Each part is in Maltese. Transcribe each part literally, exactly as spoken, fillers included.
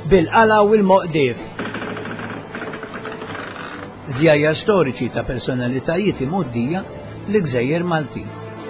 bil-qala u l-Moqdief. Żjajjar storiċi ta' personalitajiet imgħoddija l-Gżejjer Maltin.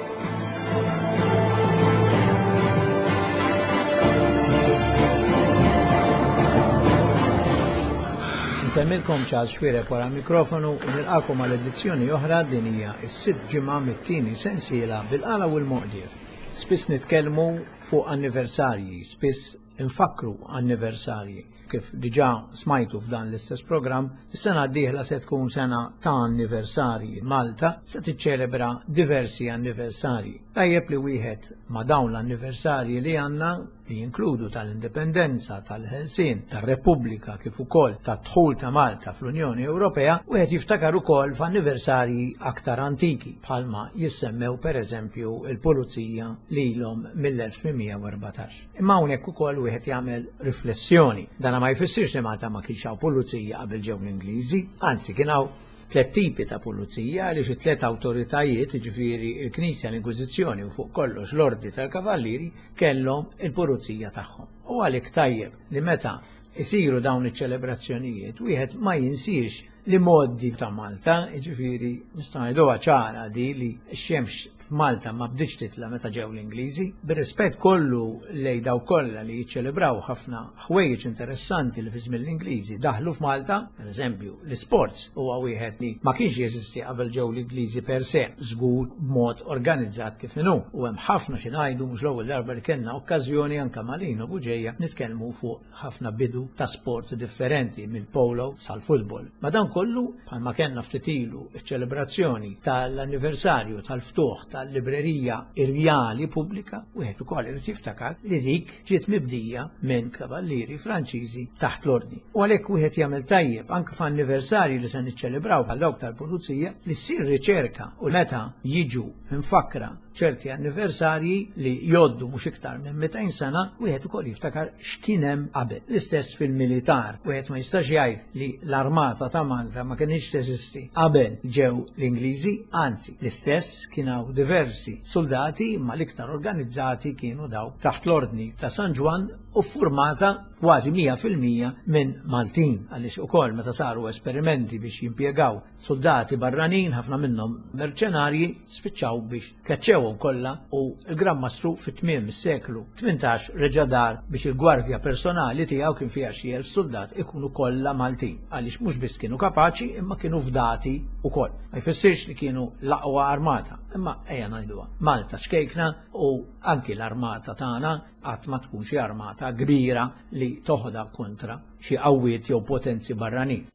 Nsemmilkom Charles Xwirek wara mikrofonu u nilqakom għal edizzjoni oħra din hija s-sitt ġimgħa mit-tieni sensiela bil-qala u l-Moqdief. Spiss nitkellmu fuq anniversarji, spiss infakru anniversarji. Kif diġà smajtu f'dan l-istess programm, is-sena d-dieħla se tkun sena ta' anniversarji. Malta se tiċċelebra diversi anniversarji. Tajjeb li wieħed ma' dawn l-anniversarji li għandna li jinkludu tal-indipendenza, tal-ħelsien, tar-Repubblika kif ukoll tat-dħul ta' Malta fl-Unjoni Ewropea, wieħed jiftakar ukoll f'anniversarji aktar antiki bħalma jissemmew pereżempju il-Pulizija li ilhom mill-elf tminmija u erbatax. Imma hawnhekk ukoll wieħed jagħmel riflessjoni. Dan ma jfissirx li Malta ma kienx hawn pulizija qabel ġew l-Ingliżi, anzi kien hawn tliet tipi ta' pulizija għaliex it-tliet awtoritajiet, ġifieri l-Knisja, l-Inkwiżizzjoni u fuq kollox l-Ordi tal-Kavallieri kellhom il-pulizija tagħhom. U għalhekk tajjeb li meta isiru dawn iċ-ċelebrazzjonijiet wieħed ma jinsiex li modi ta' Malta, ġifieri nistgħu ngħiduha ċara di li x-xemx f'Malta ma bdiċ titla meta ġew l-Ingliżi, bir-rispett kollu lejn daw kollha li jiċċelebraw ħafna ħwejjeġ interessanti li fi żmien l-Ingliżi daħlu f'Malta, pereżempju l-isports huwa wieħed li ma kienx jeżisti qabel ġew l-Ingliżi per se, żgur b'mod organizzat kif inhu. U hemm ħafna xi ngħidu mhux l-ewwel darba li kellna okkażjoni anke malin u buġejja nitkellmu fuq ħafna bidu ta' sport differenti mill-polo sal-futbol. Ma dan kollu bħalma kellna ftit ilu iċ-ċelebrazzjoni tal-anniversarju tal-ftuħ tal-librerija irjali pubblika, wieħed ukoll irid jiftakar li dik ġiet mibdija minn kavallieri Franċiżi taħt l-ordni. U għalhekk wieħed jagħmel tajjeb anke f'anniversarji li se niċċelebraw bħal dawk tal-Pulizija li ssir riċerka u meta jiġu infakra ċerti anniversarji li joddu mhux iktar minn metejn sena, wieħed ukoll jiftakar x'kien hemm qabel. L-istess fil-militar, wieħed ma jistax jgħid li l-armata ta' Malta ma kienx teżisti qabel ġew l-Ingliżi, anzi l-istess kien hawn diversi soldati imma l-iktar organizzati kienu daw taħt l-ordni ta' San Ġwan u ffurmata kważi mija fil-mija minn Maltin, għaliex ukoll meta saru esperimenti biex jimpjegaw soldati barranin, ħafna minnhom merċenarji, spiċċaw biex kaċċewhom kollha u l-Gran Mastru fit-tmiem is-seklu tmintax reġa' dar biex il-gwardja personali tiegħu kien fiha xi elf soldat ikunu kollha Maltin, għaliex mhux biss kienu kapaċi imma kienu fdati ukoll. Ma jfissirx li kienu l-aqwa armata, imma ejja ngħiduha. Malta xkejkna u anki l-armata tagħna qatt ma tkun xi armata kbira li toħda kontra xi qawwiet jew potenzi barranin.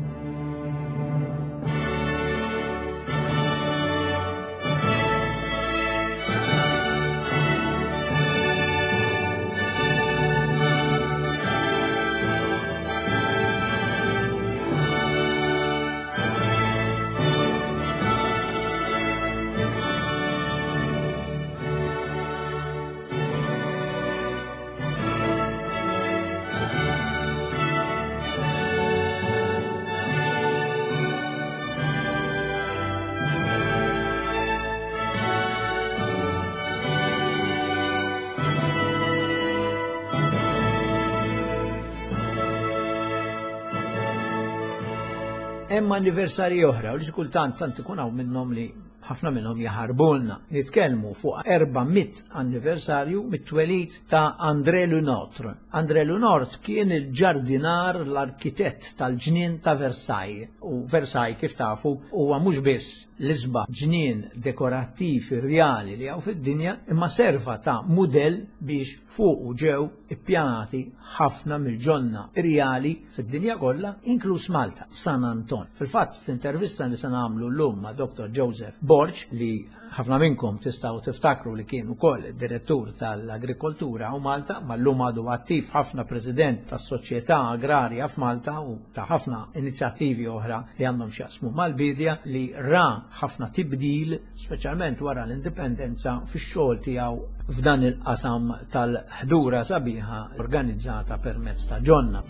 Hemm anniversarji oħra u li kultant tant ikun hawn minnhom li ħafna minnhom jaħarbulna. Nitkellmu fuq erba'miet anniversarju mit-twelid ta' André Lunôtre. André Lunôtre kien il-ġardinar l-arkitett tal-ġnien ta' Versailles. U Versailles kif tafu huwa mhux biss l-isbaħ ġnien dekorattiv irjali li hawn fid-dinja, imma serva ta' mudell biex fuqu ġew ippjanati ħafna mill-ġonna irjali fid-dinja kollha, inkluż Malta, San Anton. Fil-fatt fl-intervista li se nagħmlu llum ma' Doktor Joseph Borch li ħafna minnkom tistgħu tiftakru li kien ukoll id-direttur tal-Agrikoltura u Malta, ma llum għadu attiv ħafna president tas-Soċjetà Agrarja f'Malta u ta' ħafna inizjattivi oħra li għandhom x'jaqsmu mal-bidja li ra ħafna tibdil, speċjalment wara l-indipendenza fix-xogħol tiegħu f'dan il-qasam tal-ħdura sabiħa organizzata permezz ta' ġonna.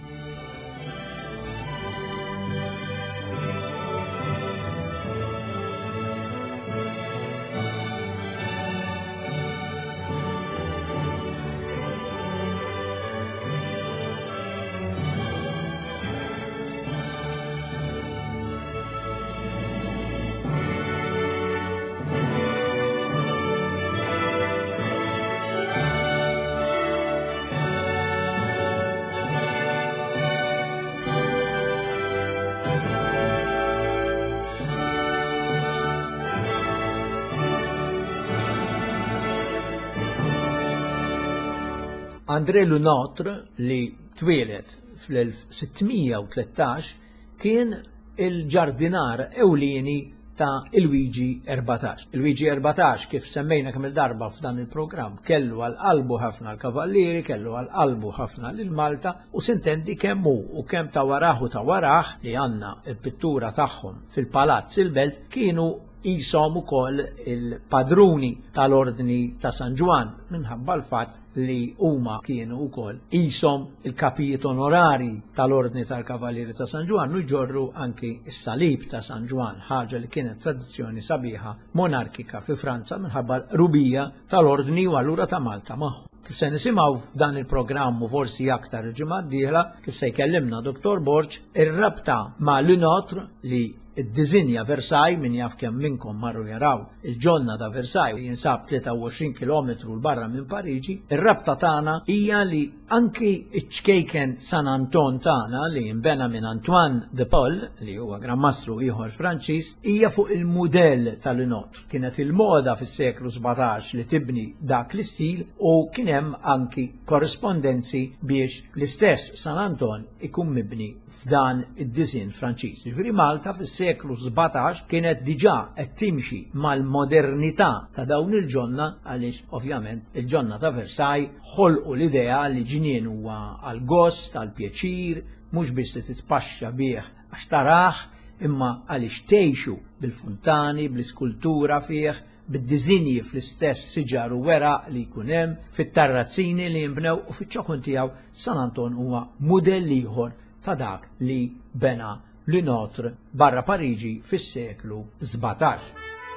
André Le Nôtre li twieled fl-elf sittmija u tlettax kien il-ġardinar ewlieni ta' il-Luigi erbatax. Il-Luigi erbatax kif semmejna kemm il-darba f'dan il-programm kellu għal-qalbu ħafna l-kavallieri, kellu għal-qalbu ħafna lil-Malta u sintendi kemm hu u kemm ta' waraħ u ta' waraħ li għandna il-pittura tagħhom fil-Palazz il-Belt kienu jisom ukoll il-padruni tal-Ordni ta' San Ġwan minħabba l-fatt li huma kienu ukoll jisom il-kapijiet onorari tal-Ordni tal-Kavalieri ta' San Ġwan u jġorru anki s-salib ta' San Ġwan, ħaġa li kienet tradizzjoni sabiħa monarkika fi Franza minħabba l-rubija tal-Ordni u allura ta' Malta magħhom. Kif se nisimgħu f'dan il-programm u forsi aktar il-ġimgħa d-dieħla kif se jkellimna Doktor Borġ ir-rabta ma' Le Nôtre li id-dizinja Versailles min jaf kemm minnkom marru jaraw il-ġonna ta' Versailles jinsab tlieta u għoxrin kilometru l-barra minn Pariġi, ir-rabta tagħna hija li anki iċ-ċkejken San Anton tagħna li jinbena minn Antoine de Paul li huwa grammastru ieħor Franċiż hija fuq il-mudell tal-Le Nôtre. Kienet il-moda fis-seklu sebgħtax li tibni dak l-istil u kien hemm anki korrespondenzi biex l-istess San Anton ikun mibni f'dan id-disin Franċiż. Ġifieri Malta fis-seklu sebgħatax kienet diġà qed timxi mal-modernità ta' dawn il-ġonna għaliex ovvjament il-ġonna ta' Versailles ħolqu l-idea li ġnien huwa għal gost, għal pjaċir, mhux biss li titpaxxa bih għax taraħ, imma għaliex tgħixu bil-funtani, bl-iskultura fih, bid-diżinji fl-istess siġar u weraq li jkun hemm, fit-tarrazzini li jinbnew u fiċ-ċokun tiegħu San Anton huwa mudell ieħor ta' dak li bena Le Nôtre barra Pariġi fis-seklu sebgħatax.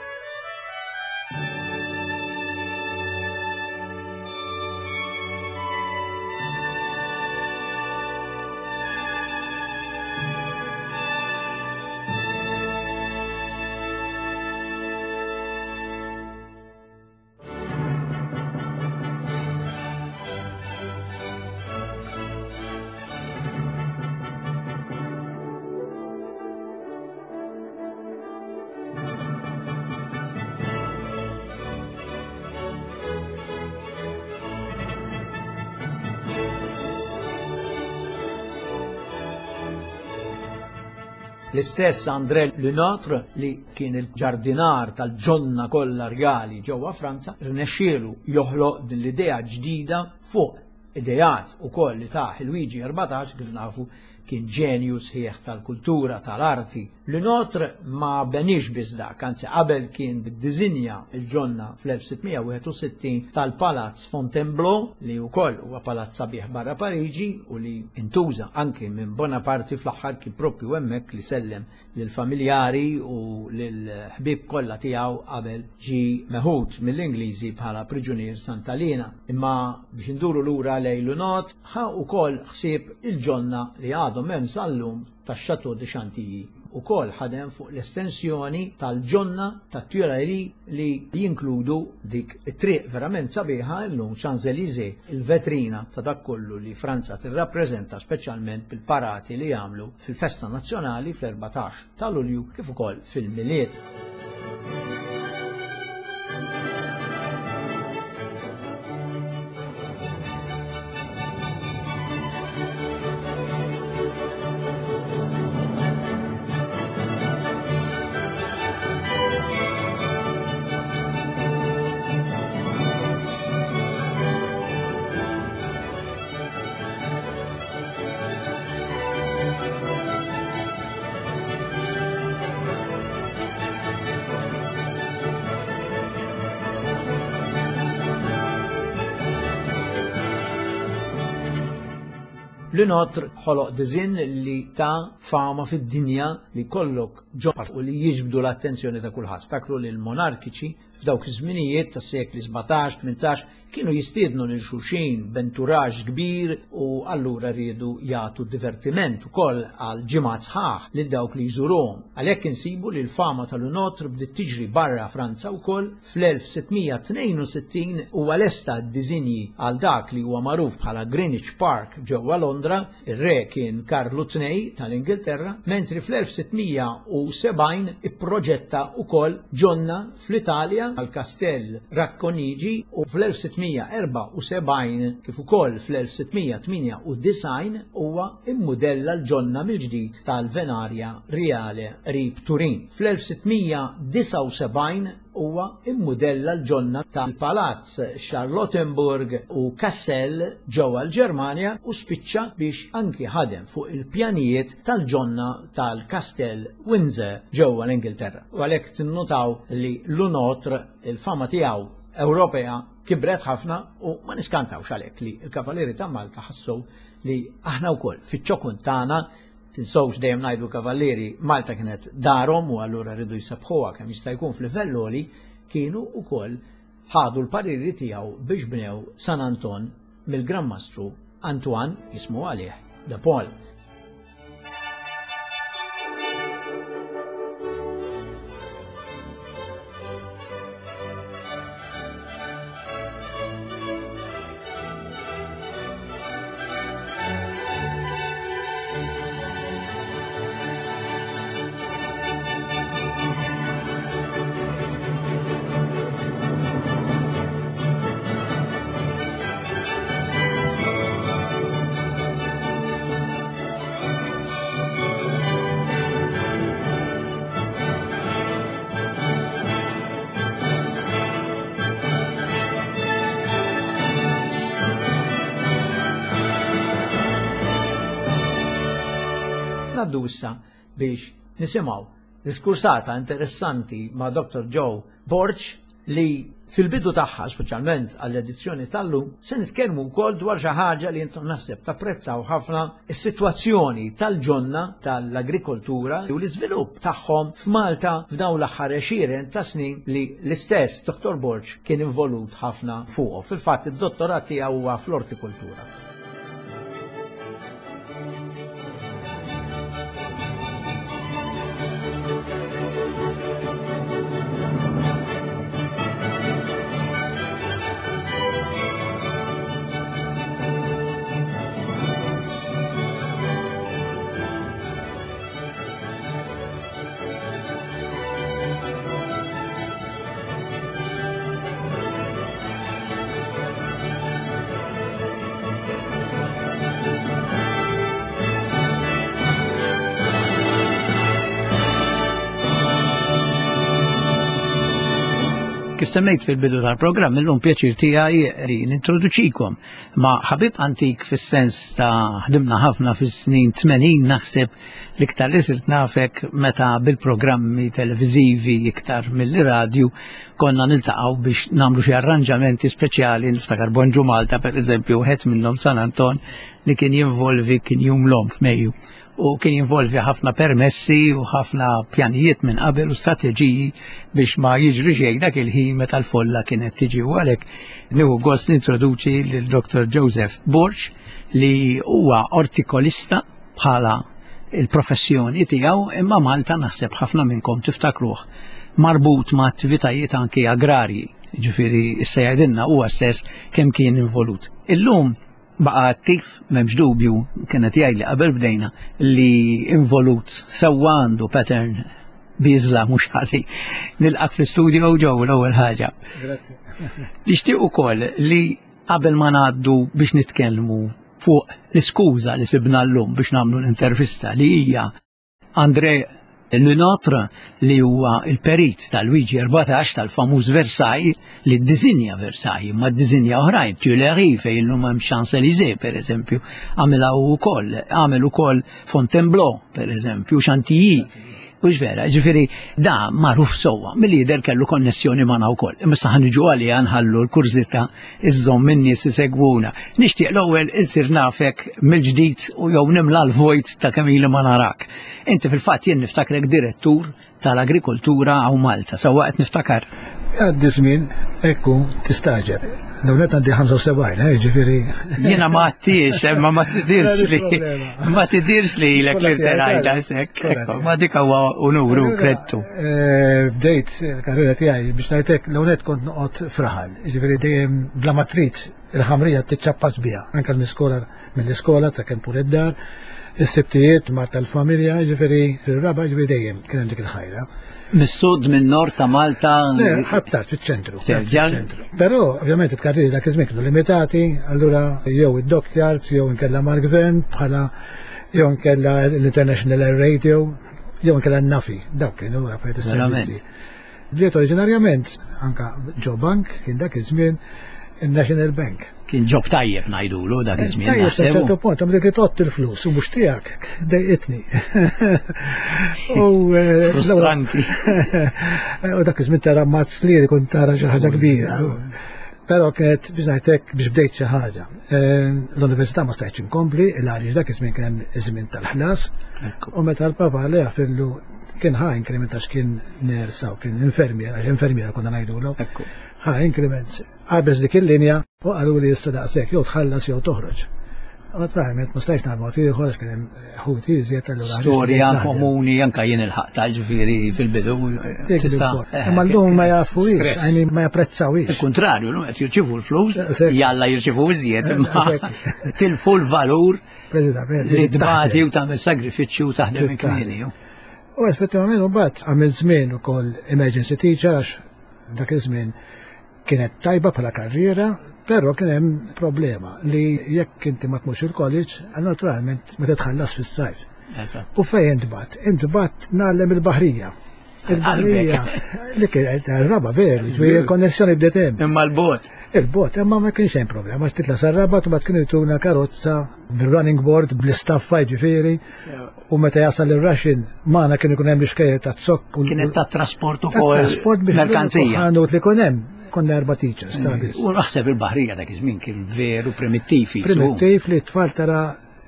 L-istess André Le Nôtre li kien il-ġardinar tal-ġonna kollha rgali ġewwa Franza rnexxielu joħloq din l-idea ġdida fuq idejat ukoll li taħ il-Luigi erbatax kif nafu kien ġenju sħiħ tal-kultura, tal-arti. Le Nôtre ma benix biss dak, anzi qabel kien bid-diżinja il-ġonna fl-elf sittmija u wieħed u sittin tal-Palazz Fontainebleau li wkoll huwa palazz sabiħ barra Pariġi u li intuża anke minn Bonaparte fl-aħħar kien proprju hemmhekk li sellem lil familjari u lil ħbieb kollha tiegħu qabel ġi meħud mill-Ingliżi bħala priġunier Sant'Alina. Imma biex induru lura lejn Le Nôtre ħa wkoll ħsieb il-ġonna li għadhom hemm sal-lum tax-Château de Chantilly ukoll ħadem fuq l-estensjoni tal-ġonna tat-Tuileries li jinkludu dik it-triq verament sabiħa llum Champs-Élysées, il-vetrina ta' dak kollu li Franza tirrappreżenta speċjalment bil-parati li jagħmlu fil-Festa Nazzjonali fl-erbatax ta' Lulju kif ukoll fil-miliet. Le Nôtre ħoloq diżinn li ta' fama fid-dinja li kollok ġoqar u li jiġbdu l-attenzjoni ta' kulħadd. Takru li l-monarkiċi f'dawk iż-żminijiet tas-sekli sebgħatax tmintax kienu jistiednu lil xulxin b'enturaġġ kbir u allura rridu jagħtu divertiment ukoll għal ġimgħat sħaħ lil dawk li jżuruhom. Għalhekk insibu li l-fama tal-Le Nôtre bdiet tiġri barra Franza wkoll fl-elf sittmija tnejn u sittin huwa lesta d-diżinji għal dak li huwa magħruf bħala Greenwich Park ġewwa Londra, ir-re kien Karlu tnej tal-Ingilterra, mentri fl-elf sittmija u sebgħin ipproġetta wkoll ġonna fl-Italja għal Kastell Racconigi u fl-elf sittmija sittmija erba' u sebgħin kif ukoll fl-elf sittmija tminja u design huwa immudella l-ġonna mill-ġdid tal-Venarja Reale qrib Turin. fl-elf sittmija disa' u sebgħin huwa immudella l-ġonna tal-Palazz Charlottenburg u Kassel ġewwa l-Ġermanja u spiċċa biex anki ħadem fuq il-pjanijiet tal-ġonna tal-Kastell Windsor ġewwa l-Ingilterra. U għalhekk tinnutaw li l-Unotre il-fama tiegħu Ewropea kibret ħafna u ma niskantawx għalhekk li l-Kavalieri ta' Malta ħassu li aħna wkoll fiċ-ċokun tagħna tinsowx dejjem ngħidu Kavalieri Malta kienet darhom u allura rridu jsabħuha kemm jista' jkun f'livell għoli, kienu wkoll ħadu l-pariri tiegħu biex bnew San Anton mill-Gran Mastru Antoine jismu għalih de Paul. Naddu issa biex nisimgħu diskursata interessanti ma' Doctor Joe Borch li fil-bidu tagħha, speċjalment għall-edizzjoni tal-lum, se nitkellmu wkoll dwar xi ħaġa li intom naħseb tapprezzaw ħafna is-sitwazzjoni tal-ġonna tal-agrikoltura u l-iżvilupp tagħhom f'Malta f'dawn l-aħħar għexieren ta' snin li l-istess Doctor Borch kien involut ħafna fuqhom. Fil-fatt id-dottorat tiegħu huwa fl-ortikoltura. Kif semmejt fil-bidu tal-programm, illum pjaċir tiegħi li nintroduċikom ma' ħabib antik fis-sens ta' ħdimna ħafna fis-snin tmenin naħseb l-iktar li sirt nafek meta bil-programmi televiżivi iktar mill-radju konna niltaqgħu biex nagħmlu xi arranġamenti speċjali niftakar Bonġu Malta pereżempju wieħed minnhom San Anton li kien jinvolvi kien jum l-om f'Mejju. U kien jinvolvi ħafna permessi u ħafna pjanijiet minn qabel u strateġiji biex ma jiġri xejn dak il-ħin meta l-folla kienet tiġi u għalhekk nieħu gost nintroduċi lil Doctor Joseph Borch li huwa ortikolista bħala il-professjoni tiegħu imma Malta naħseb ħafna minnkom tiftakruh marbut ma' attivitajiet anke agrarji, ġifieri issa jgħidilna huwa stess kemm kien involut. Illum baqa attiv, m'hemmx dubju, kienet jgħid li qabel bdejna li involut sewwa għandu pattern biżla mhux ħażin. Nilqak fl-istudio ġew l-ewwel ħaġa. Grazzi. Nixtieq ukoll li qabel ma ngħaddu biex nitkellmu fuq l-iskuża li sibna llum biex nagħmlu l-intervista li hija André l-Unotre li huwa il-perit tal-Luigi erbatax tal-famuż Versailles li ddiżinja Versailles ma ddiżinja oħrajn Tuileries fejn illum hemm Champs-Élysées pereżempju għamilha wkoll għamel ukoll Fontainebleau pereżempju Chantilly u ġvera, ġifieri da magħruf sewwa mill-lider kellu konnessjoni magħna wkoll. Imma sa ħaniġu għalija nħallu l-kurzita iżżomm min-nies isegwuna. Nixtieq l-ewwel insir nafek mill-ġdid u jew nimla l-vojt ta' kemm ili ma narak. Inti fil-fatt jien niftakrek direttur tal-agrikoltura hawn Malta, sewwa qed niftakar. Għaddi żmien, ekku tistaġeb. Dawlet għandi ħamsa u sebgħin, ġifieri. Jiena ma għattix, ma ma tidirx li ma tidirx li l-ek li terajta sekk. Ma dik huwa unuru krettu. Bdejt karriera tiegħi biex ngħidlek l-ewwel kont noqgħod fraħal, ġifieri dejjem bla matriz il-ħamrija tiċċappas biha, anke mill-iskola mill-iskola ta' kemm tul id-dar, is-sibtijiet ma' tal-familja, ġifieri ir-raba' ġifieri dejjem kien hemm dik il-ħajra. Mis-sud minn nord ta' Malta. Ħattar fiċ-ċentru. Terġan. Però ovvjament it-karriri dak iż-żmien kienu limitati, allura jew id-dockyard, jew inkella mal-gvern bħala jew inkella l-International Air Radio, jew inkella n-Nafi, dawk kienu għafet is-servizzi. Bdiet oriġinarjament anka ġo bank kien dak iż-żmien il-National Bank. Kien ġob tajjeb ngħidulu dak iż-żmien naħseb. Ċertu punt, għam dik tot il-flus u mhux tiegħek dejqitni. Frustranti. U dak iż-żmien tara mazz li kun tara xi ħaġa kbira. Però kienet biex ngħidlek biex bdejt xi ħaġa. L-Università ma stajtx inkompli, il-għaliex dak iż-żmien kien hemm iż-żmien tal-ħlas. U meta l-papa li għafillu kien ħa inkrement għax kien nersa u kien infermiera, għax infermiera konna ngħidulu. ħa inkrement qabeż dik il-linja u qalu li jista' daqshekk jew tħallas jew toħroġ. Naturalment ma stajtx nagħmlu ieħor għax kien hemm ħuti iżjed allura. Storja komuni anke jien il-ħaq tal-ġifieri fil-bidu. Imma llum ma jafuwix, għajni ma japprezzawix. Il-kontrarju, qed jirċievu l-flus, jalla jirċievu iżjed, imma tilfu l-valur li tbagħti u tagħmel sagrifiċċju u taħdem inkmieni. U effettivament u mbagħad għamil żmien ukoll emergency teacher għax dak iż-żmien kienet tajba bħala karriera, però kien hemm problema li jekk inti ma tmux il-college, naturalment ma titħallas fis-sajf. U fejn intbat? Intbat nagħlem il-baħrija. Il-baħrija li kienet raba veru, il-konnessjoni bdiet hemm. Imma l-bot. Il-bot, imma ma kienx hemm problema, għax titla sarrabat u mbagħad kienu jtuna karozza bil-running board bl-istaffa ġifieri u meta jasal ir-raxin magħna kien ikun hemm l-iskejjel ta' zokk. Kienet ta' trasport ukoll merkanzija. Għandu li kun hemm. Konna erba' teachers ta' biss. U naħseb il-baħrija dak iż-żmien kien veru primittiv. Primittiv li t-tfal tara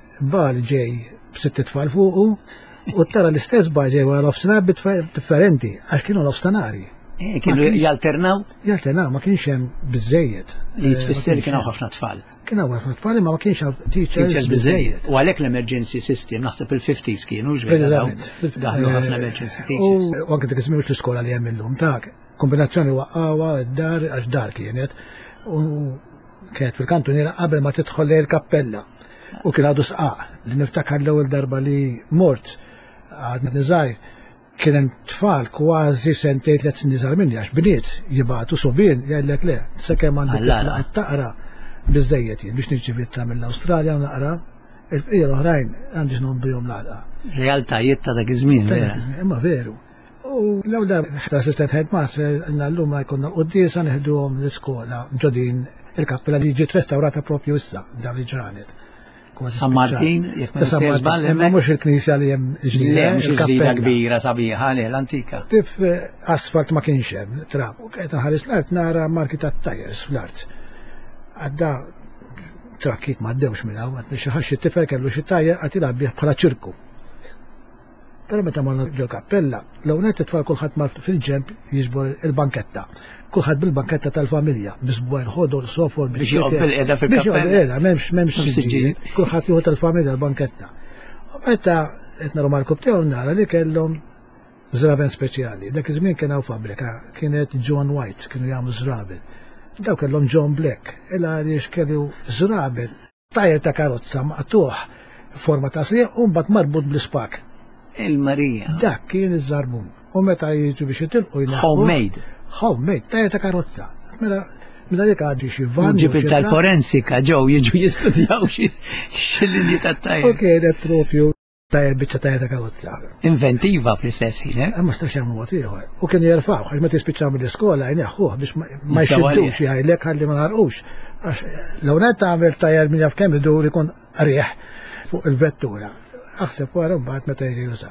bal ġej b'sitt tfal fuqu u tara l-istess bal ġej wara l-ofsenar differenti għax kienu l-ofsenari. Kienu jalternaw? Jalternaw, ma kienx hemm biżejjed. Li tfisser kienu ħafna tfal. Kienu ħafna tfal imma ma kienx hemm teachers biżejjed. U għalhekk l-emergency system naħseb il-fifties kienu daħlu ħafna emergency teachers. U anke dik ismihux l-iskola li hemm illum tak. Kombinazzjoni waqqawa d-dar għax dar kienet u kienet fil-kantuniera qabel ma tidħol lejn il-kappella u kien għadu sqaq li niftakar l-ewwel darba li mort għadna niżgħar kien hemm tfal kważi sentejn tliet snin iżgħar minni għax bniet jibgħatu subien jgħidlek le sakemm għandek taqra biżejjed jien biex niġi vita mill-Awstralja u naqra il-bqija l-oħrajn għandix nobihom l-għalqa. Realtajiet ta' dak iż-żmien vera. Imma veru. U l-ewwel ta' assistent headmaster llum ma jkollna qudiesa neħduhom l-iskola ġodin il-kappella li ġiet restawrata propju issa dawn il-ġranet. San Martin, jekk ma nistax żball hemmhekk. Mhux il-knisja li hemm ġdida. Il-kappella kbira sabiħa li l-antika. Kif asfalt ma kienx hemm trab. U qed nħares l-art nara marki tat-tajers fl-art. Għadda trakkit ma ddewx minn hawn, qed xi ħaxxi tifel kellu xi tajjer qed ilgħab bħala ċirku. Però meta morna ġol kappella, l-għunet it-tfal kulħadd mar fil-ġemp jiġbor il-banketta. Kulħadd bil-banketta tal-familja, bisbwajn ħodur, sofor, biex joqgħod bil-qiegħda fil-kappella. Biex joqgħod m'hemmx m'hemmx siġġiet, kulħadd jieħu tal-familja l-banketta. U meta qed naru mal-kub tiegħu nara li kellhom żraben speċjali. Dak iż-żmien kien hawn fabbrika, kienet John White, kienu jagħmlu żraben. Daw kellhom John Black, illa għaliex kellu żraben, tajjer ta' karozza maqtuħ forma ta' srieq u mbagħad marbut bl-ispak. Il-Marija. Dak kien iż-żarbun. U meta jiġu biex jitilqu jnaħu. Homemade. Homemade, tajja ta' karozza. Mela mela dik għaddi xi van. Ġibit tal-forensika ġew jiġu jistudjaw xi linji tat-tajjer. U kienet propju tajjer biċċa tajja ta' karozza. Inventiva fl-istess ħin, eh? Ma stax jagħmlu mod ieħor. U kien jerfgħu għax meta jispiċċaw mill-iskola jneħħuh biex ma jxiddux jgħidlek ħalli ma narqux. Għax l-ewwel tagħmel tajjer min jaf kemm idur ikun rieħ fuq il-vettura. Aħseb wara mbagħad meta jiġi juża.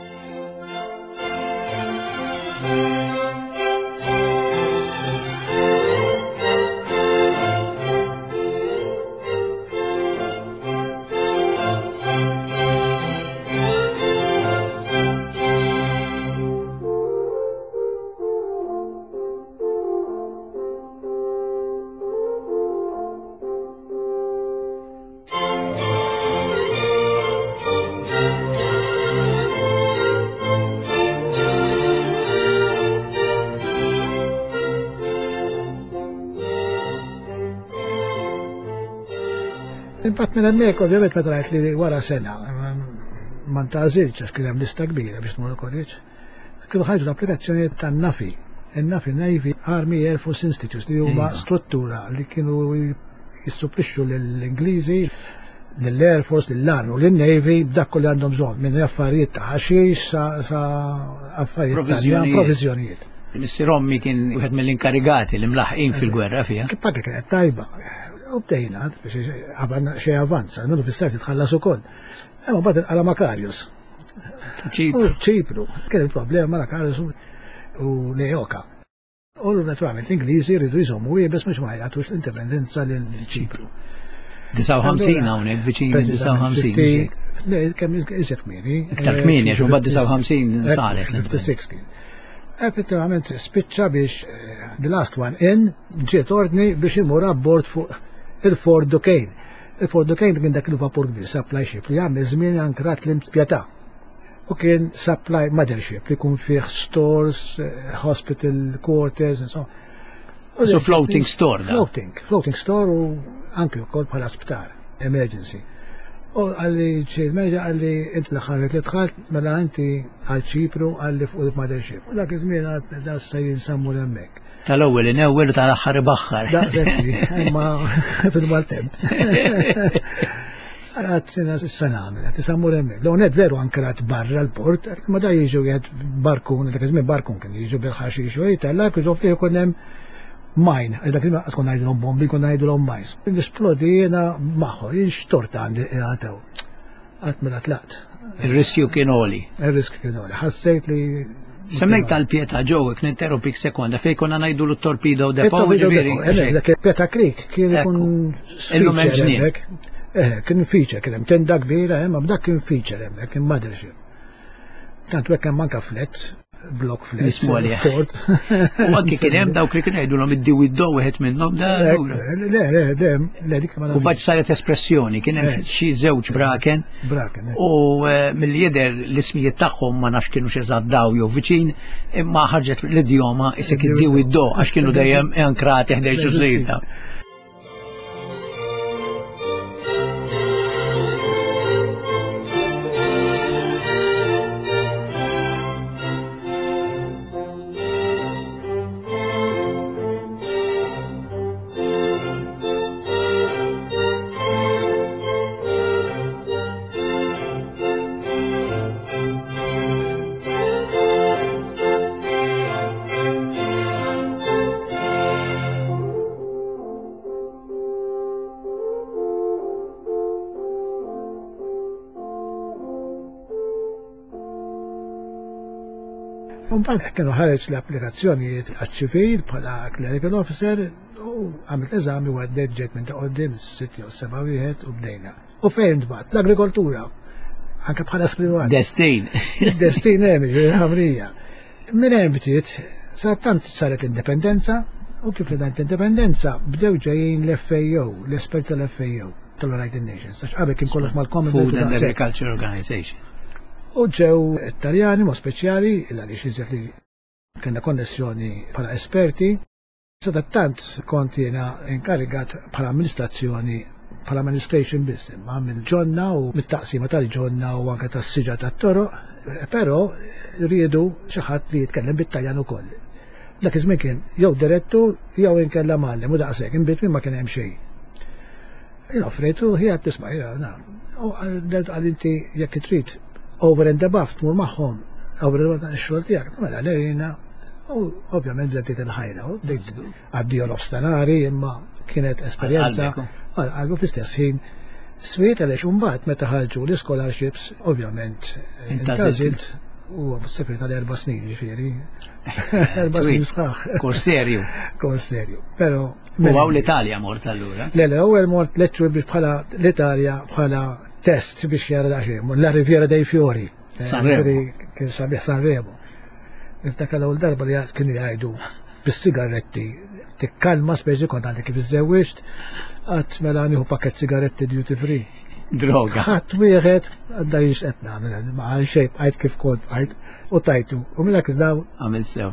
Impatt minn hemmhekk ovvjament meta rajt li wara sena ma ntażilx għax kien hemm lista kbira biex tmur il-college. kienu ħarġu l-applikazzjoni tan-Nafi. Il-Nafi Navy Army Air Force Institutes li huma struttura li kienu jissupplixxu lill-Ingliżi, lill-Air Force, lill-Army u lill-Navy b'dak li għandhom bżonn minn affarijiet ta' ħaxix sa affarijiet provviżjonijiet. Mister Rommi kien wieħed mill-inkarigati li mlaħqin fil-gwerra fiha. Kif paga kienet tajba. U bdejna biex għabanna xejn avanza, minnu fis-sajf titħallas ukoll. Imma bad għala Makarius. Ċipru. Kien il-problema Makarius u Leoka. U naturalment l-Ingliżi jridu jżommu wiebes mhux ma jagħtux l-indipendenza lil Ċipru. disa' u ħamsin hawnhekk viċin disa' u ħamsin. Le, kemm iżjed kmieni. Iktar kmieni għax mbagħad disa' u ħamsin saret. Effettivament spiċċa biex the last one in ġiet ordni biex imur abbord fuq il-Fort Duquesne. Il-Fort Duquesne kien dak il-vapur kbir supply ship li għamel żmien ankrat l-Impjatà. U kien supply mothership li kun fih stores, hospital quarters and so on. So floating store da. Floating, floating store u anki wkoll bħala sptar, emergency. U għalli ċil meġa għalli inti l-ħarret li tħalt mela inti għal ċipru għalli fuq il-mothership. U dak iż-żmien għad da sa jinsammu l-emmek. Tal-ewwel inewwel u tal-aħħar ibaħħar. Da zekli, imma fil-maltemp. Għad sena s-sanamil, għad jisammu l-emmek. L-għonet veru ankarat barra l-port, ma da jiġu għed barkun, dak iż-żmien barkun kien jiġu bil-ħaxix u jitalla, kħuġu fli kunem majn, dak li ma tkun ngħidu l-om bombi, kun ngħidu l-om majs. Nisplodi jiena magħhom, jien xtorta għandi għataw. Qatt mela tlaqt. Ir-riskju kien għoli. Ir-riskju kien għoli. Ħassejt li Semmejt tal-Pieta ġowek ninterrupik sekonda fejn konna ngħidu l-torpedo depo ġifieri. Dak Pieta Creek kien ikun illum hemm ġnien. Eh, kien feature kien hemm tenda kbira, imma b'dak kien feature hemmhekk kien mothership. Tant hekk hemm manka flet. Block flat, Ford. U anki kien hemm dawk li kien jgħidulhom iddiw id-dow wieħed minnhom da. Le, le, dem, le dik ma. U baġġ saret espressjoni, kien hemm xi żewġ braken. Braken. U mill-jidher l-ismijiet tagħhom ma nafx kienu xi żaddaw jew viċin, imma ħarġet l-idjoma isek iddiw id-dow għax kienu dejjem ankrati ħdej xi żejda. Mbagħad kienu ħareġ l-applikazzjonijiet għaċ-ċivil bħala clerical officer u għamilt eżami u għaddejt ġejt minn ta' qoddim s-sitt jew seba' wieħed u bdejna. U fejn tbagħat l-agrikoltura anke bħala skrivat. Destin. Destin hemm ħamrija. Minn hemm bdiet sa tant saret indipendenza u kif li dant indipendenza bdew ġejjin l-F A O, l-espert tal-F A O tal-United Nations. Għax qabel kien kollox mal-Commonwealth. Food and Agriculture Organization. U ġew Italjani mo speċjali illa li xizet li kena konnessjoni bħala esperti. Sada tant kont jiena inkarigat bħala amministrazzjoni bħala administration biss imma mill-ġonna u mit-taqsima tal-ġonna u anke tas-siġar tat-toroq, però riedu xi ħadd li jitkellem bit-Taljan ukoll. Dak iż-żmien kien jew direttur jew inkella mallem u daqshekk inbit minn ma kien hemm xejn. Jien offrejtu ħija tisma' jiena. U għal inti jekk trid over and above tmur magħhom over and above x-xogħol tiegħek mela lejna u ovvjament bdejt il-ħajra u bdejt għaddiju l-ofstanari imma kienet esperjenza għalbu fl-istess ħin swiet għaliex imbagħad meta ħarġu l-scholarships ovvjament intażilt u s-sefri tal-erba' snin ġifieri erba' snin sħaħ. Kors serju. Kors serju. Però u għaw l-Italja mort allura? Le, le, ewwel mort lecture biex bħala l-Italja bħala test biex jara daċi, la Riviera dei Fiori. Sanremo. Kien sabiħ Sanremo. Niftakar l-ewwel darba li kienu jgħidu bis-sigaretti tikkalma speċi kont għandek kif iżewwiġt qatt mela nieħu pakket sigaretti duty free. Droga. Ħadd wieħed għadda jiex qed nagħmel ma għal xejn bqajt kif kont bqajt u tajtu. U mela kisdaw. Għamilt sew.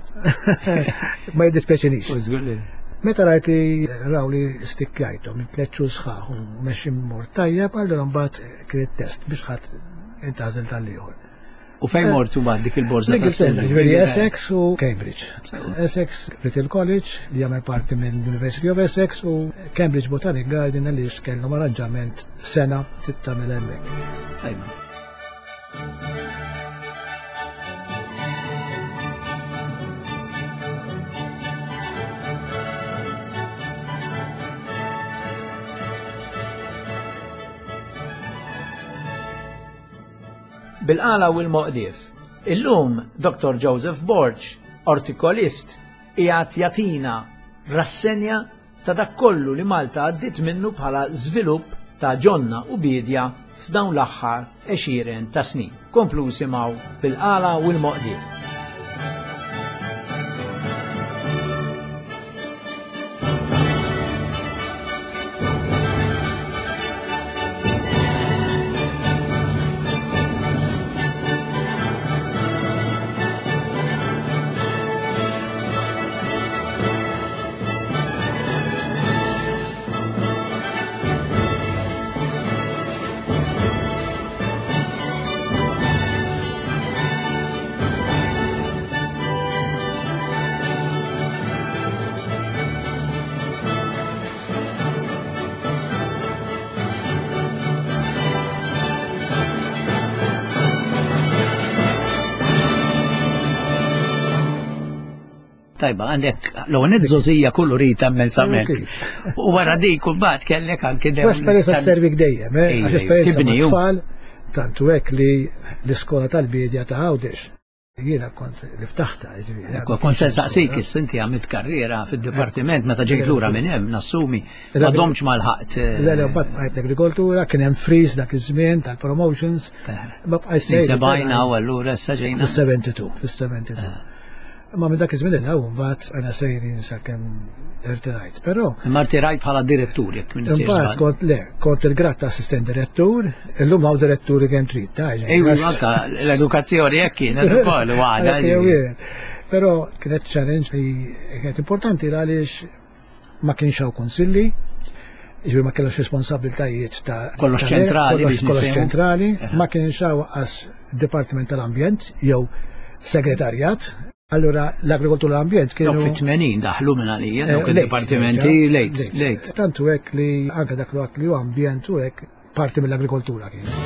Ma jiddispeċinix. U żgur li. Meta rajt li raw li stikkjajtom, intleċċu sħaħ u meċi mmur tajjeb, għallura mbagħad kien test biex ħadd intażel tal-ieħor. U fejn mortu bad dik il-borza ta' L-Ingilterra, ġveri Essex u Cambridge. Essex Little College li jagħmel parti minn University of Essex u Cambridge Botanic Garden li kellhom arranġament sena tittamel hemmhekk. Tajba. Bil-qala u l-moqdif. Illum doktor Joseph Borch, ortikolist, qiegħed jagħtina rassenja ta' dak kollu li Malta għaddiet minnu bħala żvilupp ta' ġonna u bidja f'dawn l-aħħar għexieren ta' snin. Komplu simgħu bil-qala u l-moqdif. Tajba, għandek l-għonet zozija kullu rita mmensamment. U wara dik u bat kellek anke dew. Esperjenza servik dejjem, għax esperjenza tfal, tantu hekk li l-iskola tal-bidja ta' Għawdex. Jiena kont li ftaħta. Kont se saqsik is-inti għamilt karriera fid-dipartiment meta ġejt lura minn hemm nassumi ma domx mal-ħaqt. Le bat bqajt l-agrikoltura, kien hemm freeze dak iż-żmien tal-promotions. Ma bqajt sejn. Sebajna u allura issa ġejna. Fis-seventy-two, fis-seventy-two. Ma minn dak iż-żmien il-ħaw mbagħad ana sejrin sakemm irtirajt. Però imma irtirajt bħala direttur jekk minn isir. Imbagħad kont le, kont il-gratt ta' assistent direttur, illum hawn diretturi kemm trid ta' Ejju anke l-edukazzjoni jekk kienet ukoll waħda. Però kienet challenge li kienet importanti għaliex ma kienx hawn konsilli, ġifieri ma kellux responsabbiltajiet ta' kollox ċentrali biex kollox ċentrali, ma kienx hawn as Dipartiment tal-Ambjent jew segretarjat. Allora l-agrikoltura l-ambjent kienu fit-tmenin daħlu minn għalija dawk id-dipartimenti lejt lejt. Tantu hekk li anke dak li huwa ambjent u hekk parti mill-agrikoltura kienu.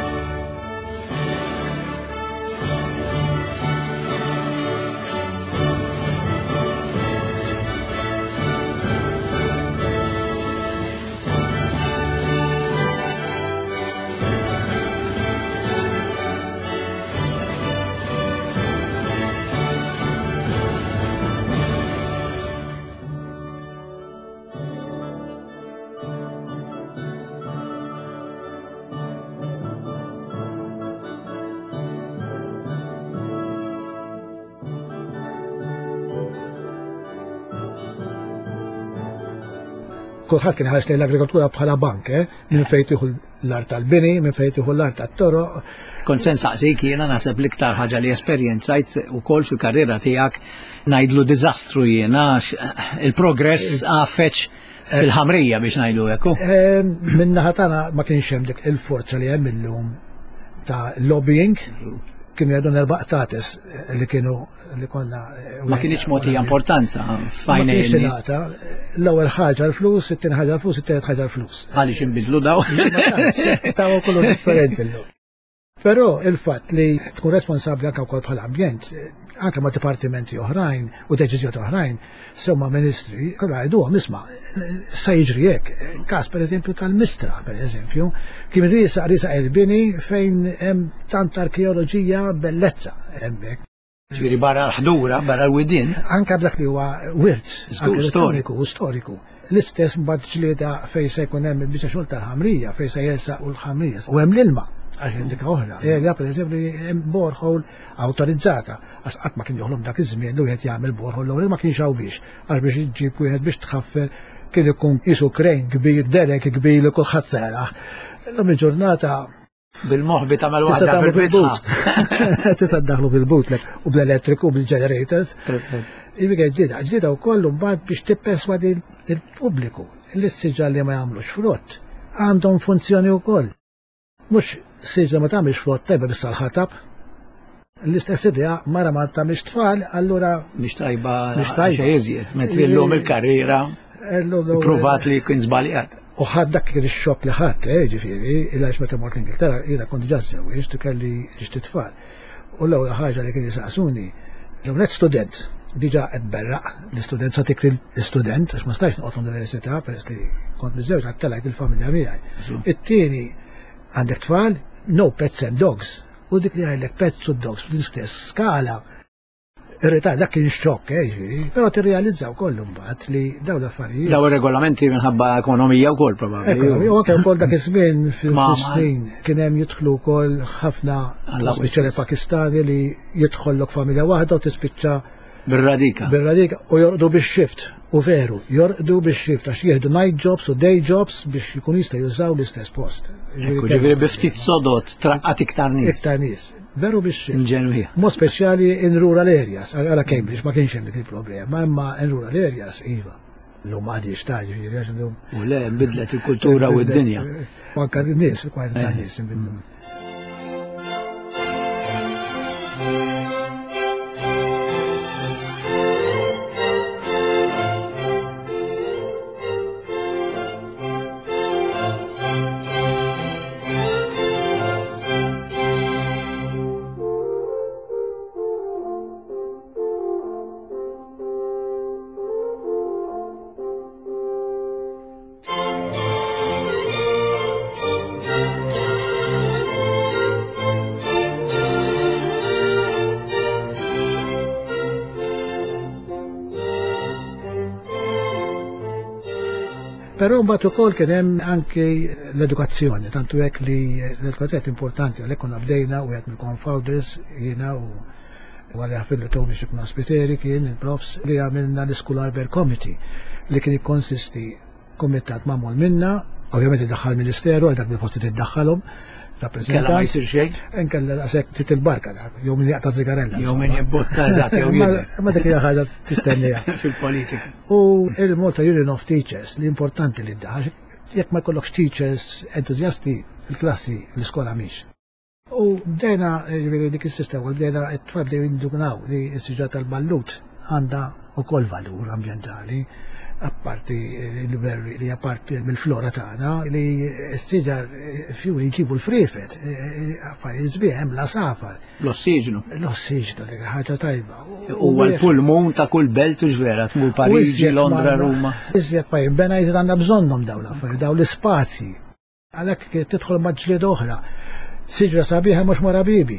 Kulħadd kien ħares lejn l-agrikoltura bħala bank, minn fejn tieħu l-art tal-bini, minn fejn tieħu l-art tat-toroq. Kont se nsaqsik jiena naħseb l-iktar ħaġa li esperjenzajt ukoll fil-karriera tiegħek ngħidlu diżastru jiena il-progress għafeċ fil-ħamrija biex ngħidu hekk. Minn naħa tagħna ma kienx hemm dik il-forza li hemm illum ta' lobbying, kienu jgħidu erba' tates li kienu li konna. Ma kienx mogħtija importanza fajn l-ewwel ħaġa l-flus, it-tieni ħaġa l-flus, it-tielet ħaġa l-flus. Għaliex inbidlu daw? Taw kollu differenti llum. Però il-fatt li tkun responsabbli anke wkoll bħall-ambjent, anke ma' dipartimenti oħrajn u deċiżjoni oħrajn, sewma ministri, kollha jgħiduhom isma' sa jiġri hekk. Każ pereżempju tal-Mistra, pereżempju, kien riesa riesa il-bini fejn hemm tant arkeoloġija bellezza hemmhekk. Ġifieri barra l-ħdura, barra l-widien. Anke b'dak li huwa wirt storiku u storiku. L-istess mbagħad ġlieda fejn se jkun hemm il-biċċa xogħol tal-ħamrija, fejn se jelsaq u l-ħamrija. U hemm l-ilma għax indika oħra. Ja pereżempju hemm borehole awtorizzata għax qatt ma kien joħlom dak iż-żmien li wieħed jagħmel borehole l ma kienx hawn biex. Għax biex iġġib wieħed biex tħaffer kien ikun qisu krejn kbir, derek kbir li kulħadd sera. L-lum il-ġurnata bil-moħbi tagħmel waħda bil-bit. Tista' ddaħlu bil-but u bl-elettriku u bil-generators. Il-biga ġdida, ġdida wkoll mbagħad biex tipperswadi il-pubbliku li s-siġa li ma jagħmlux frott għandhom funzjoni wkoll. Mhux siġa ma tagħmilx frott tajba bis-salħatab, L-istess idea mara ma tagħmilx tfal, allura Mhix tajba Mhix tajba. xejn iżjed, metri llum il-karriera provat li kien żbaljat. U ħadd dak kien ix-xokk li ħadd, eh, ġifieri, il għax meta mort l-Ingilterra, jiena kont diġà sewwiex tu kelli xi tfal. U l-ewwel ħaġa li kien jisaqsuni, l-ewwel student diġà qed berraq, l-istudent sa tikri l-istudent għax ma stajx noqgħod l-università peress li kont miżewġ għattelajt il-familja miegħi. It-tieni għandek tfal, no pets and dogs. U dik li għajlek pets u dogs fl-istess skala. Ir-ritar dak kien xokk, eh, però tirrealizzaw kollu mbagħad li dawn l-affarijiet. Daw ir-regolamenti minħabba ekonomija wkoll probabbli. Ekonomi, u anke wkoll dak iż-żmien fil-snin kien hemm jidħlu wkoll ħafna speċjali Pakistani li jidħollok familja waħda u tispiċċa bir-radika. Bir-radika u jorqdu bix-xift. U veru, jorqdu bix-xift għax jieħdu night jobs u day jobs biex jkun jista' jużaw l-istess post. Ġifieri bi ftit sodot traqqat iktar nies. Iktar nies. Veru bix-xift. Inġenwija. Mo speċjali in rural areas, għala Cambridge ma kienx hemm dik il-problema, imma in rural areas iva. L-lum għadi xtaġ, ġifieri U le bidlet il-kultura u d-dinja. Anka n-nies, kważi tan-nies inbidlu. Però mbagħad ukoll kien hemm anke l-edukazzjoni, tantu hekk li l-edukazzjoni importanti għalhekk konna bdejna u qed mill-confounders jiena u għalli ħafillu Tony xi kun ospiteri kien il-profs li għamilna l-School Arbor Committee li kien ikkonsisti kumitat magħmul minna, ovvjament iddaħħal Ministeru għal dak bil-posti tiddaħħalhom. Kella ma jsir xejn? Nkella daqshekk tit il-barka jew min jaqta' żigarella. Jew min jibbotta eżatt jew Ma dik hija ħaġa tistennija. Fil-politika. U il-Malta Union of Teachers li importanti li ddaħ, jekk ma jkollokx teachers entużjasti il-klassi l-iskola mhix. U bdejna dik is-sistema u bdejna t-tfal bdew jindugnaw li s-siġġa tal-ballut għandha wkoll valur ambjentali. Apparti l-berri li apparti mill-flora tagħna li s-siġar fjuri jġibu l-frifet, jizbieħem la safar. L-ossiġnu. L-ossiġnu li ħaġa tajba. U għal-pulmun ta' kull belt u ġvera, tmur Pariġi, Londra, Ruma. Iżjed pa jimbena jizid għandna bżonnhom dawn l-affarijiet, dawn l-ispazji. Għalhekk tidħol maġġlied oħra. Siġra sabiħa mhux mara bibi.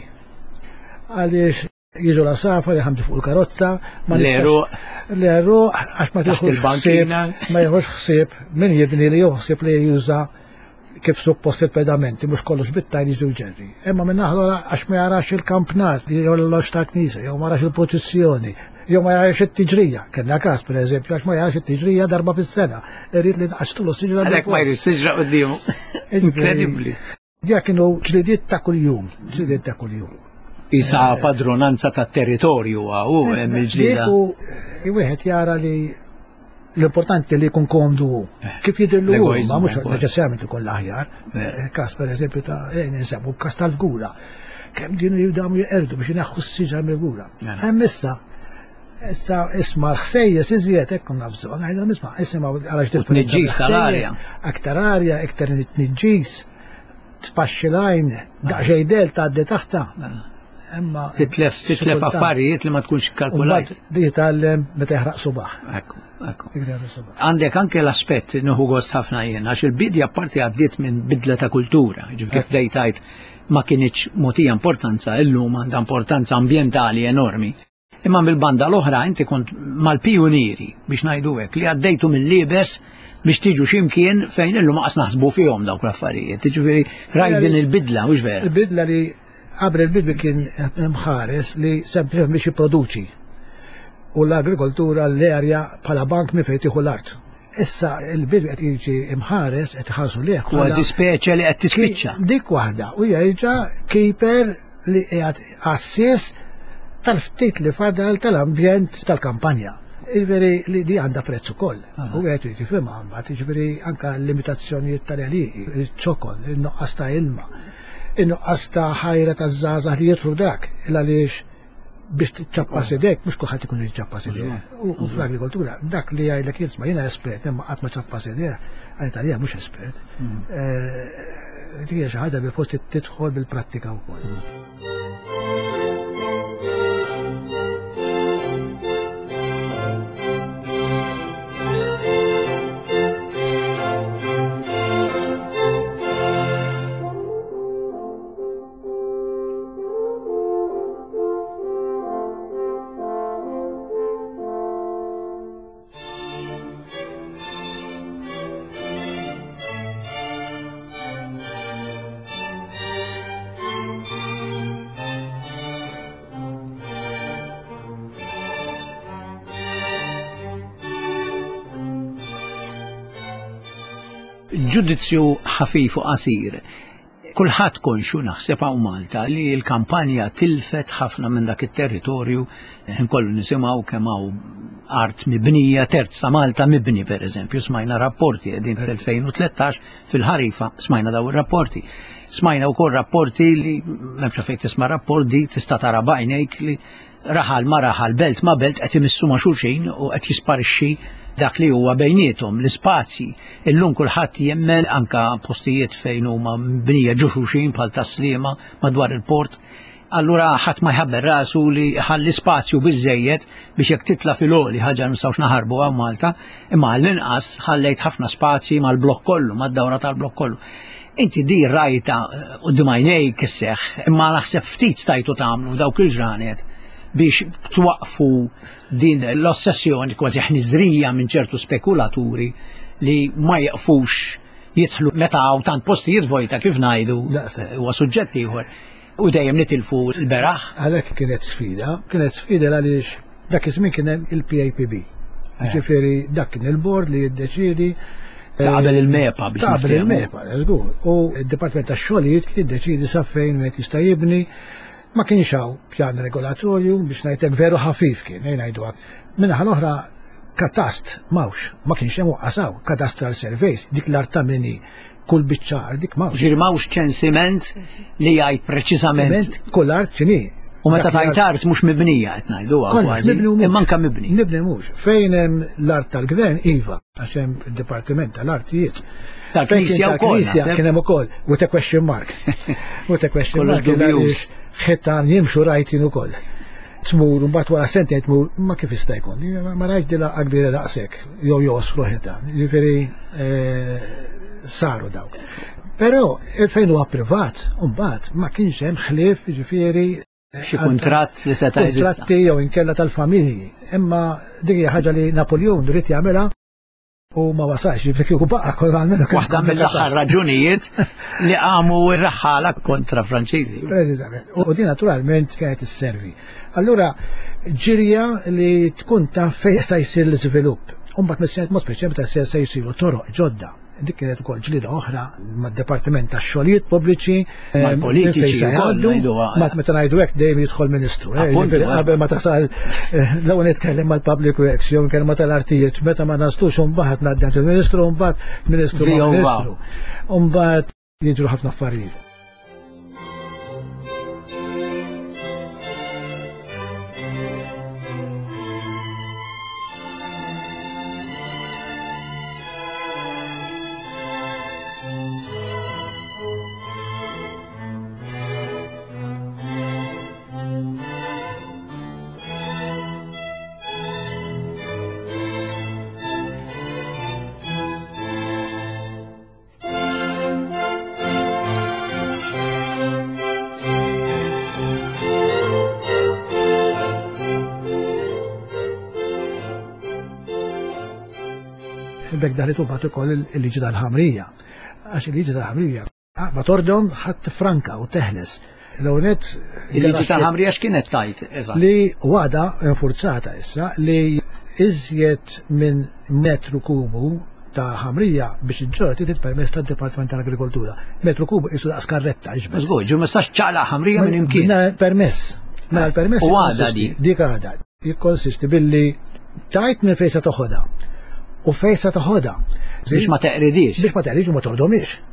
Għaliex jiġu la safar jħamġu fuq il-karozza. L-eru. L-eru, għax ma tiħux xsib, ma jħux xsib, min jibni li juħsib li juża kif suppost il-pedamenti, mux kollox bittaj li ġerri. Imma minna ħallura għax ma jarax il-kampnat, jew l-loġ ta' knisa, jew ma jarax il-proċessjoni, jew ma jarax il-tiġrija. Kenna kas, per eżempju, għax ma jarax il-tiġrija darba fis-sena. Irrid li għaxtulu siġra. Għalek ma jrid siġra qoddimu. Incredibli. Dak kienu ġlidiet ta' kull-jum, ġlidiet ta' kull-jum. Isa padronanza ta' territorju għaw, hemm il-ġlida. Wieħed jara li l-importanti li jkun komdu kif jidillu ma mhux neċessarjament ikun l-aħjar. Kas pereżempju ta' ninsabu b'kas tal-gura. Kemm kienu jibdaw jerqerdu biex inaħħu s-siġar mill-gura. Hemm issa issa isma' l-ħsejjes iżjed hekk konna bżonn, għajdhom isma' isma' għalax differenza tal-arja. Aktar arja, iktar tniġġis, tpaxxi lajn, daqsxejn del tgħaddi taħta. Titlef titlef affarijiet li ma tkunx kalkulajt. Di tgħallem meta jeħraq subaħ. Ekku, ekku. Għandek anke l-aspett nieħu gost ħafna jien għax il-bidja apparti għaddiet minn bidla ta' kultura, kif dejtajt ma kienx mogħtija importanza, illum għandha importanza ambjentali enormi. Imma mill-banda l-oħra inti kont mal-pionieri biex ngħidu hekk li għaddejtu mill-liebes biex tiġu x'imkien fejn illum qas naħsbu fihom dawk l-affarijiet. Jiġifieri rajt din il-bidla mhux vera. Il-bidla li qabel il-bidwi kien mħares li sempliċement biex jipproduċi u l-agrikoltura l-erja bħala bank mi fejn tieħu l-art. Issa il-bidwi qed jiġi imħares qed iħarsu lih. Kważi speċja li qed tispiċċa. Dik waħda u jerġa' keeper li qiegħed assis tal-ftit li fadal tal-ambjent tal-kampanja. Iveri li di għandha prezz ukoll. U qed irid jifhimha mbagħad jiġifieri anke l-limitazzjonijiet tal-għaliqi, il-ċokol, il-noqqas ta' ilma. innuqqas ta' ħajra ta' żgħażagħ li jidħlu dak, illa għaliex biex tiċċappa sedek, mhux kulħadd ikun jiċċappa sedek. U fl-agrikoltura, dak li jgħidlek jisma' jiena espert, imma qatt ma ċappa sedek, għajt għalija mhux espert. Dik hija xi ħaġa bil-post tidħol bil-prattika wkoll. Ġudizzju ħafif u qasir. Kulħadd konxu naħseb hawn Malta li l-kampanja tilfet ħafna minn dak it-territorju, nkollu nisimgħu kemm hawn art mibnija, terza Malta mibni pereżempju, smajna rapporti qegħdin fl-elfejn u tlettax fil-ħarifa smajna daw ir-rapporti. Smajna wkoll rapporti li m'hemmx fejn tisma' rapporti tista' tara b'għajnejk li raħal ma raħal belt ma belt qed imissu ma' xulxin u qed jisparixxi dak li huwa bejniethom l-ispazji. Illum kulħadd jemmen anka postijiet fejn huma mibnija ġuxuxin bħal taslima madwar il-port. Allura ħadd ma jħabber rasu li ħalli spazju biżejjed biex jekk titla' fil-għoli ħaġa nistgħux naħarbu hawn Malta, imma għall-inqas ħallejt ħafna spazji mal-blokk kollu, mad-dawra tal-blokk kollu. Inti di rajta qudiem għajnejk isseħħ, imma naħseb ftit stajtu tagħmlu dawk il-ġranet biex twaqfu din l-ossessjoni kważi ħniżrija minn ċertu spekulaturi li ma jaqfux jidħlu meta hawn tant postijiet vojta kif ngħidu huwa suġġett ieħor u dejjem nitilfu l-beraħ. Għalhekk kienet sfida, kienet sfida għaliex dak iż-żmien kien hemm il-P A P B. Ġifieri dak kien il-bord li jiddeċiedi qabel il-mepa biex qabel il-mepa, u d-Dipartiment tax-Xogħlijiet kien jiddeċiedi sa fejn wieħed jista' jibni. Ma kienx hawn pjan regolatorju biex ngħidlek veru ħafif kien ngħidu hekk. Minnaħa l-oħra katast mawx, ma kienx hemm waqqasaw cadastral surveys, dik l-art ta' mini kull biċċar dik mawx. Ġieri mawx ċensiment li jgħid preċiżament kull art x'inhi. U meta tajt art mhux mibnija qed ngħiduha kważi, imma anke mibni. Mibni mhux. Fejn hemm l-art tal-gvern iva, għax hemm id-Dipartiment tal-Artijiet. Tal-Knisja wkoll kien hemm ukoll with a question mark. With a question mark ħettan jimxu rajtin ukoll. Tmur mbagħad wara sentejn tmur ma kif jista' jkun. Ma rajt dilha kbira daqshekk jew josfru ħetan. Jiġifieri saru dawk. Però fejn huwa privat, mbagħad ma kienx hemm ħlief jiġifieri xi kuntratt li seta' jeżista. Kontratti jew inkella tal-familji. Imma dik hija ħaġa li Napoleon rid jagħmilha u ma wasalx jifiki u baqa kol għalmenu. Waħda mill-aħħar raġunijiet li għamu ir-raħħala kontra Franċiżi. Preżisament. U di naturalment kienet isservi. Allura ġirja li tkun ta' fejn sa jsir l-iżvilupp. Umbat mis-sent mod speċjali meta se jsiru toroq ġodda. Dik kienet ukoll ġlieda oħra mad-Dipartiment tax-Xogħlijiet Pubbliċi, mal-politiċi ma meta ngħidu hekk dejjem jidħol Ministru. Qabel ma tasal l-ewwel nitkellem mal-Public Works jew kelma tal-Artijiet meta ma naslux imbagħad ngħaddet il-Ministru mbagħad Ministru Ministru. Mbagħad jiġru ħafna affarijiet. Bek daħlitu bat ukoll il-liġi tal-ħamrija. Għax il-liġi tal-ħamrija ma tordhom ħadd franka u teħles. L-għonet il-liġi tal-ħamrija x'kienet tajt li għada infurzata issa li iżjed minn metru kubu ta' ħamrija biex iġġorra trid permess tad-Dipartiment tal-Agrikoltura. Metru kubu isu daqs karretta iġbed. Żgur, ġu messax ċaqla ħamrija minn imkien. Permess. Mela l-permess. U għada di. Dik għada. Jikkonsisti billi tajt minn fejn se toħodha. U fejsa taħoda. Biex ma teqridix. Biex ma teqridix u ma tordomix.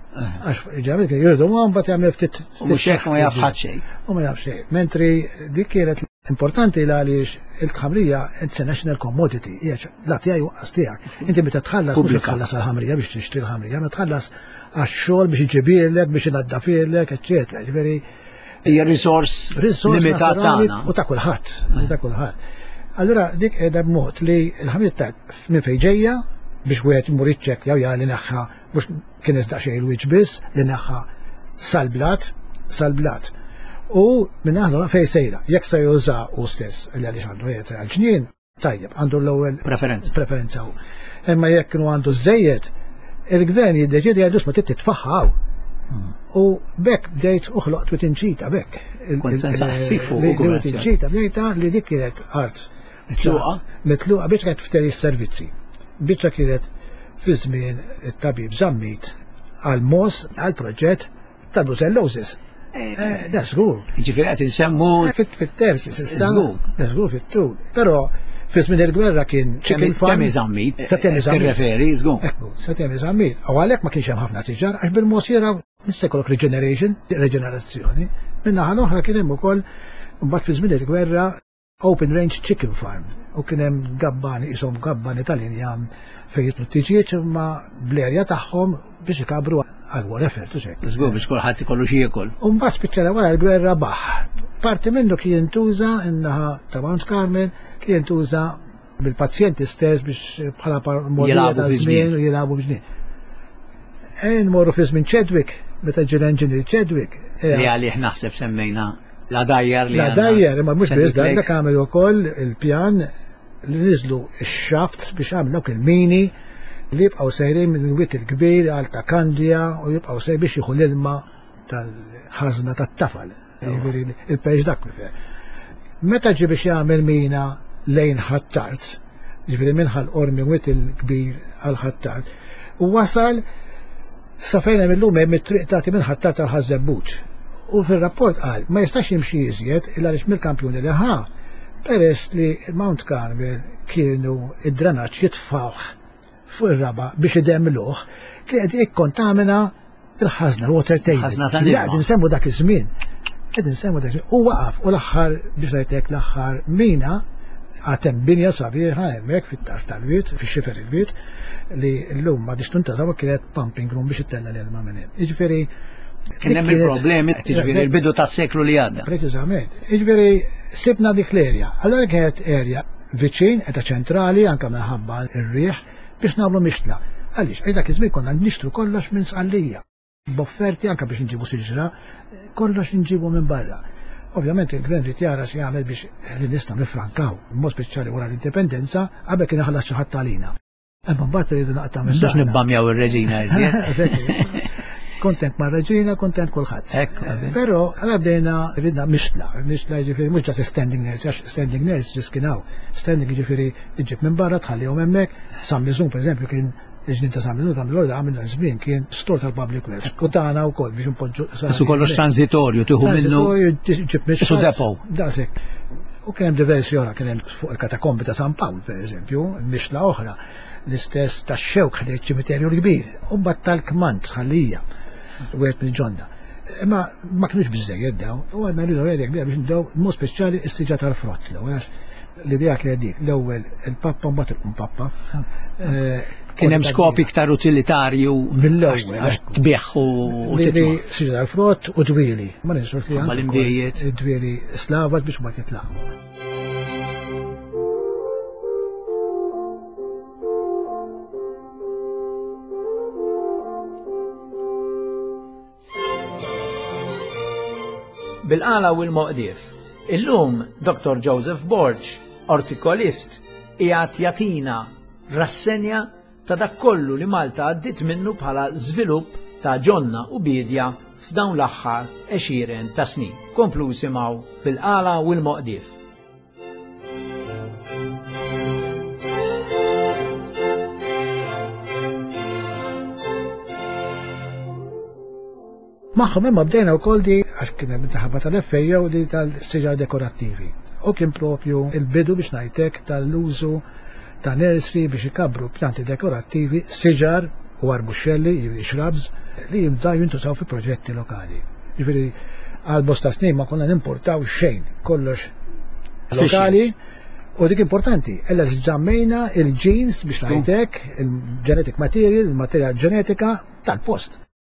Għax ġabit kien jiridu għan bat jgħamil ftit. U mux jek ma jafħat xej. U ma jaf xej. Mentri dik kienet importanti l għaliex il-ħamrija international commodity. La tijaj u għastijak. Inti meta tħallas, mux tħallas għal-ħamrija biex tixtri l-ħamrija, ma tħallas għax-xogħol biex iġibirlek, biex inaddafirlek, eccetera. Ġifieri hija risors limitat tagħna. U ta' kulħadd, ta' kulħadd. Allura dik qiegħda b'mod li l-ħamrija ta' minn fejn ġejja biex wieħed imur iċċekkja jew jara li naħħa mhux kien iżda xejn il-wiċċ biss li naħħa sal-blat, sal-blat. U minn aħna fejn sejra, jekk se juża u stess li għaliex għandu qiegħed għal ġnien, tajjeb, għandu l-ewwel preferenza. Preferenza hu. Imma jekk kienu għandu żejjed, il-gvern jiddeċidi għadus ma trid titfaħħaw. U bekk bdejt uħloq twit inċita bekk. Kont se nsaqsik fuq twit inċita bdejta li dik kienet art. Mitluqa? Mitluqa biex kienet fteri s-servizzi. Biex kienet fi żmien it-tabib żammit għal-mos għal-proġett ta' Brusselloses. Da żgur. Jiġifieri qed insemmu fit-terzi s'issa. Da żgur fit-tul. Però fi żmien il-gwerra kien chicken farm. Temi żammit. Sa temi żammit. Tirreferi, żgur. Ekku, sa temi żammit. U għalhekk ma kienx hemm ħafna siġar għax bil-mos jiraw nistekolok regeneration, regenerazzjoni. Minna ħan oħra kien hemm ukoll mbagħad fi żmien il-gwerra open range chicken farm. U kien hemm gabbani isom gabbani tal-linja fejn jitlu t-tiġiet ma bl-erja tagħhom biex ikabru għal effort u ċek. Żgur biex kulħadd ikollu xi jiekol. U mbagħad spiċċala wara l-gwerra baħ. Parti minnu kien tuża innaħa ta' Mount Carmel kien tuża bil-pazjenti stess biex bħala morija ta' żmien u jilagħbu biex. Ejn morru fi żmien Chadwick, meta ġil engineer Chadwick. Li għalih naħseb semmejna la dajjar li La dajjar, imma mhux biss dak għamel ukoll il-pjan li niżlu x-xafts biex għamlu dawk il-mini li jibqgħu sejrin minn wit il-kbir għal ta' Kandja u jibqgħu sejrin biex jieħu l-ilma tal-ħażna tat-tafal. Il-pejġ dak. Meta ġi biex jagħmel mina lejn ħattart, ġifieri minħal qormi wit il-kbir għal ħattart, u wasal sa fejn hemm illum hemm it-triq tagħti minn ħattart tal-Ħażebbuġ. U fil-rapport qal ma jistax jimxi iżjed illa għaliex mill-kampjuni li ħa peress li Mount Carmel kienu id-drenaġġ jitfawh fuq ir-raba biex idemmluh kien qed ikkontamina il-ħażna l-water table. Qed insemmu dak iż-żmien. Qed insemmu dak u waqaf u l-aħħar biex ngħidlek l-aħħar mina għatem binja sabiħa hemmhekk fit-tarf tal-wiet, fix-xifer il-wiet li llum ma dix tuntażaw kienet pumping room biex ittella l-ilma minn hemm. Jiġifieri kien hemm il-problemi jiġifieri il-bidu tas-seklu li għadda. Preċiżament. Jiġifieri sibna dik l-erja. Allura kienet erja viċin qed ċentrali anke minħabba r-riħ biex nagħmlu mixtla. Għaliex qed dak iż-żmien konna nixtru kollox minn Sqallija. B'offerti anke biex nġibu siġra, kollox nġibu minn barra. Ovvjament il-gvern rid jara xi jagħmel biex li nista' nifrankaw, mod speċjali wara l-indipendenza qabel kien iħallas xi ħadd għalina. Imma mbagħad iridu naqta' minn biex nibbamjaw ir-reġina iżjed. Kontent ma' reġina, kontent kulħadd. Però għabdejna ridna mixtla, mixtla jiġifieri mhux ġas standing nurse, għax standing nurse ġiskinaw. Standing jiġifieri iġib minn barra tħallihom hemmhekk, San Miżun pereżempju kien iġnin ta' San Miżun ta' mill-orda għamilna żmien kien stor tal-public works. U tagħna wkoll biex impoġġu. Su kollox transitorju tieħu minnu. Ġib mix. Su depo. Dasek. U kien hemm diversi oħra kien hemm fuq il-katakombi ta' San Pawl pereżempju, mixtla oħra l-istess tax-xewk ħdejt ċimiterju l-kbir. U mbagħad tal-Kmant Sqallija. Wieħed minn ġonna. Imma ma kienux biżejjed daw, u għadna rridu għedek biex ndew mod speċjali s-siġa tal-frott. L-idea kienet dik, l-ewwel il-pappa mbagħad il-kumpappa. Kien hemm skop iktar utilitarju mill-ewwel għax tbieħ u titma'. Siġa tal-frott u dwieli. Ma ninsux li mal-imdejjed. Dwieli slavat biex mbagħad jitlaqgħu. Bil-qala u l-Moqdief. Illum Doktor Joseph Borch, ortikolist, qiegħed jagħtina rassenja ta' dak kollu li Malta għaddiet minnu bħala żvilupp ta' ġonna u bidja f'dawn l-aħħar għexieren ta' snin. Komplu simgħu bil-qala u l-Moqdief. Maħħom imma bdejna wkoll di għax kien hemm taħba tal-effejja u di tal-siġar dekorattivi. U kien propju il-bidu biex ngħidlek tal-użu ta' nursery biex ikabru pjanti dekorattivi siġar u arbuxxelli, jiġifieri shrubs, li jibda jintużaw fi proġetti lokali. Jiġifieri għal bosta snin ma konna nimportaw xejn, kollox lokali, u dik importanti, illa ġammejna il-genes biex ngħidlek, il-genetic material, il-materjal ġenetika tal-post.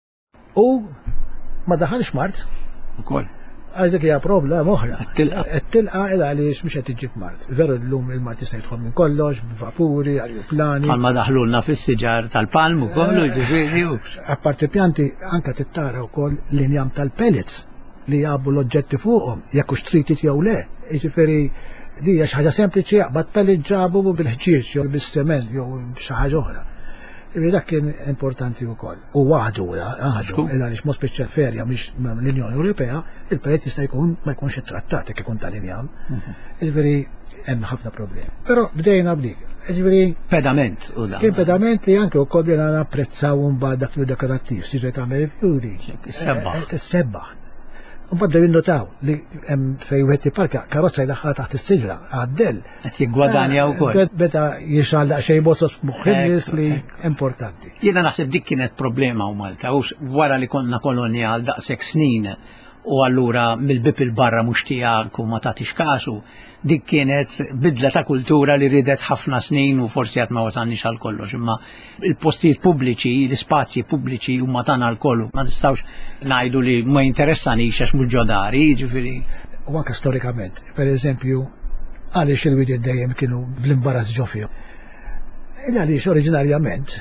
U ma daħalx mart. Ukoll. Għal dik hija problema oħra. Tilqa. Tilqa il għaliex mhux qed tiġib mart. Veru llum il-mart jista' jidħol minn kollox, vapuri, ajruplani. Bħalma daħlulna fis-siġar tal-palm ukoll, ġifieri. Apparti pjanti anke tittara wkoll l-injam tal-pellets li jabu l-oġġetti fuqhom, jekk hux treated jew le. Jiġifieri di hija xi ħaġa sempliċi jaqbad pellet ġabu bil-ħġieġ jew bis-sement jew xi ħaġa oħra. Dak kien importanti wkoll. U waħdu għadu, għaliex mod speċjal ferja mhix l-Unjoni Ewropea, il-pellet jista' jkun ma jkunx ittrattat jekk ikun tal-injam. Jiġifieri hemm ħafna problemi. Però bdejna b'dik. Jiġifieri pedament u da. Kien pedament li anke wkoll bdejna napprezzaw mbagħad dak li dekorattiv, siġri tagħmel fjuri. Is-sebbaħ. Is-sebbaħ. Mbagħad jinnotaw li hemm fejn wieħed jipparka karozza jdaħħalha taħt is-siġra għaddel. Qed jiggwadanja wkoll. Beda jixal daqsxejn bossos f'muħħis li importanti. Jiena naħseb dik kienet problema u Malta, u wara li konna kolonja għal daqshekk snin u allura mill-bib il-barra mhux tiegħek u ma tagħtix kasu, dik kienet bidla ta' kultura li ridet ħafna snin u forsi qatt ma wasalniex għal kollox, imma il-postijiet pubbliċi, l-ispazji pubbliċi huma tagħna l-kollu, ma nistgħux ngħidu li ma jinteressanix għax mhux ġodari, jiġifieri. U anke storikament, pereżempju, għaliex il-widiet dejjem kienu bl-imbarazz ġo fihom. Għaliex oriġinarjament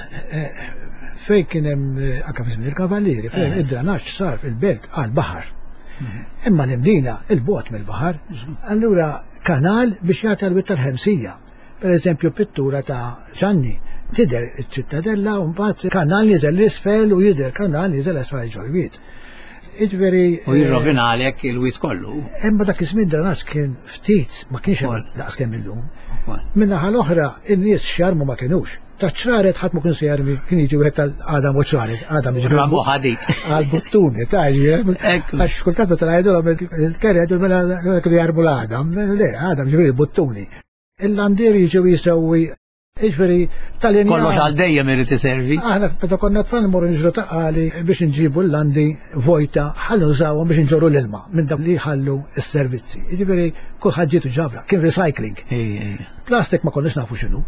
fejn kien hemm anke fi il-kavallieri, fejn id-dranaġġ sar fil-belt għall-baħar. Imma l-imdina il-bot mill-baħar, allura kanal biex jagħti l-witt tal-ħemsija. Per eżempju pittura ta' Ġanni, tidher iċ-ċittadella u mbagħad kanal niżel l-isfel u jidher kanal niżel isfel ġol-wiet. Jiġifieri u jirrovina għalhekk il-wiet kollu. Imma dak iż-żmien dranaġġ kien ftit, ma kienx daqs kemm illum. Min-naħa l-oħra in-nies xjarmu ma kinux. Taċċaret ħadd ma kien se jarmi kien jiġi wieħed tal-Adam u ċaret, Adam jiġi ħadit. Għal-buttuni, ta' għax kultant meta ngħidu il-kerri għidu mela kienu jarmu l-Adam, le, Adam ġifieri buttuni. Il-landier jiġu jisewwi jiġifieri tal-injam. Kollox għal dejjem irid iservi. Aħna meta konna tfal mmorru niġru taqali biex inġibu l-landi vojta ħallu nużawhom biex inġorru l-ilma minn dak li ħallu s-servizzi. Jiġifieri kulħadd ġietu ġabra, kien recycling. Plastik ma konniex nafu x'inhu.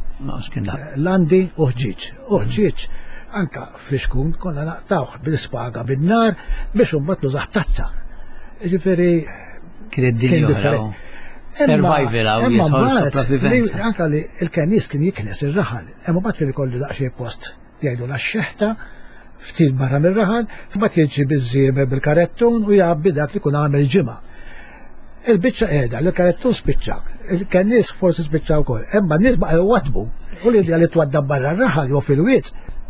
Landi u ħġieġ. U ħġieġ anka fl-iskun konna naqtawh bil-spaga bin-nar biex imbagħad nużaħ tazza. Jiġifieri kien id-dinja survival għaw jisħol sopravivenza. Anka li il-kennis kien jiknes il-raħal, emma bat kien ikollu daqxie post jgħidu la-xeħta, ftit barra mill-raħal, bat jieġi bizziebe bil-karettun u jgħabbi dak li kun għamil ġimma. Il-bicċa edha, l-karettun spiċċa, il-kennis forsi spiċċa u koll, emma nis baqa jgħatbu, u li li twadda barra l-raħal jew fil-wiet.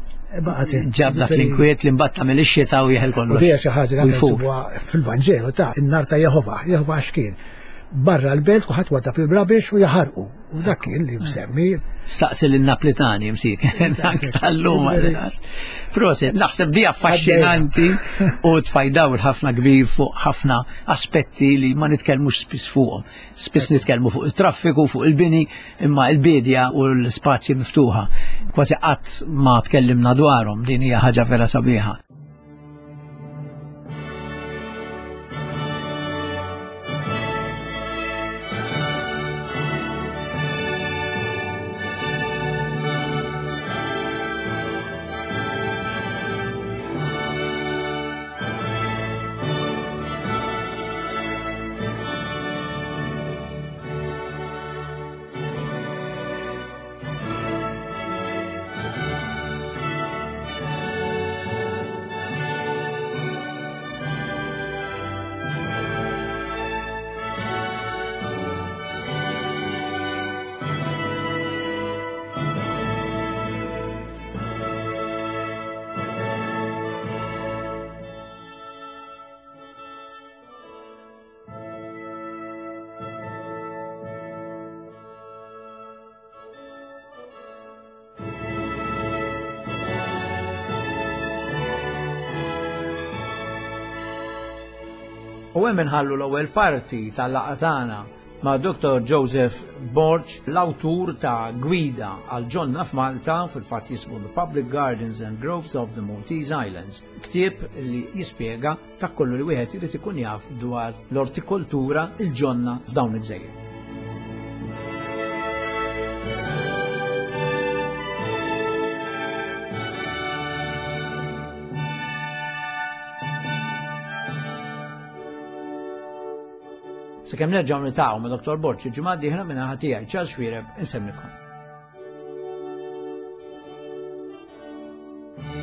Ġabna l-inkwiet li mbatta mill-ixxieta u jieħel kollu. U dija xi ħaġa li fil-Vanġelu ta' in-nar ta' Jehova, Jehova xkien. Barra l-belt u ħatwata fil-brabix u jaħarqu. U dak kien li msemmi. Staqsi l-Naplitani msik. Tal-lum għal-nas. Proset, naħseb di affaxxinanti u tfajdaw l-ħafna kbir fuq ħafna aspetti li ma nitkellmux spiss fuqhom. Spiss nitkellmu fuq il-traffiku, fuq il-bini, imma il-bedja u l-spazji miftuħa. Kważi qatt ma tkellimna dwarhom, din hija ħaġa vera sabiħa. U hemm inħallu l-ewwel parti tal-laqgħa tagħna ma' doktor Joseph Borch, l-awtur ta' gwida għal ġonna f'Malta, fil-fatt jismu The Public Gardens and Groves of the Maltese Islands. Ktieb li jispjega ta' kollu li wieħed irid ikun jaf dwar l-ortikoltura il-ġonna f'dawn iż-żejjer. Sakemm nerġgħu niltaqgħu ma' doktor Borch il-ġimgħa d-dieħla minn naħa tiegħi Charles Xwiereb insemmilkom.